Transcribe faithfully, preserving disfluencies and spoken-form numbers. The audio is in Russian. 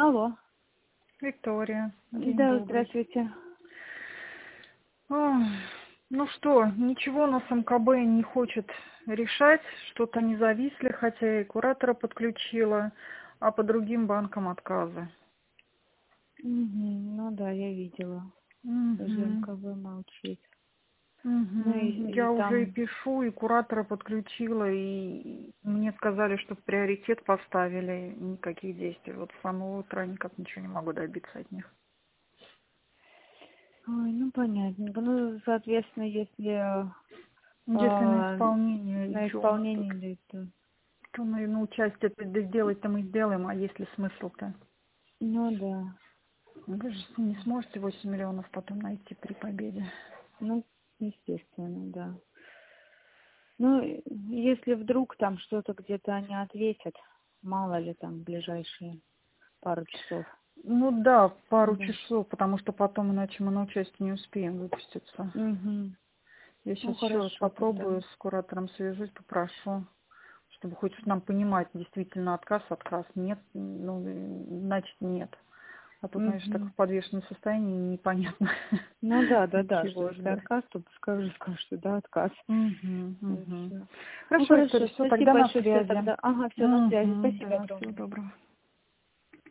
Алло. Виктория, день Да, добрый. здравствуйте. Ой, ну что, ничего нас эм ка бэ не хочет решать, что-то не зависли, хотя я и куратора подключила, а по другим банкам отказы. Мгм. Ну да, я видела. Уже Угу. эм ка бэ молчит. Ну и, Угу. и Я уже и там, пишу, и куратора подключила, и мне сказали, что в приоритет поставили, никаких действий. Вот с самого утра никак ничего не могу добиться от них. ой, ну понятненько. Ну, соответственно, если Если на а, исполнение на идем, то, исполнение идет, то, то на, на участие это сделать-то мы сделаем, а есть ли смысл-то? ну да. Вы же не сможете восемь миллионов потом найти при победе. Ну, естественно, да. Ну, если вдруг там что-то где-то они ответят, мало ли там в ближайшие пару часов. Ну да, пару Да. часов, потому что потом иначе мы на участие не успеем выпуститься. Угу. Я Ну сейчас еще раз хорошо тогда. попробую, с куратором свяжусь, попрошу, чтобы хоть нам понимать, действительно отказ, отказ, нет, ну, значит нет. А то, конечно, так Угу. в подвешенном состоянии непонятно Ну да, да, от да, что чего если ждать. отказ, то пускай уже скажут, что да, отказ. Угу, И угу. всё. Ну Хорошо, Виктория, хорошо, все, спасибо тогда на большое, все связи. тогда. Ага, все на связи. Угу, Спасибо да, всего огромное. доброго.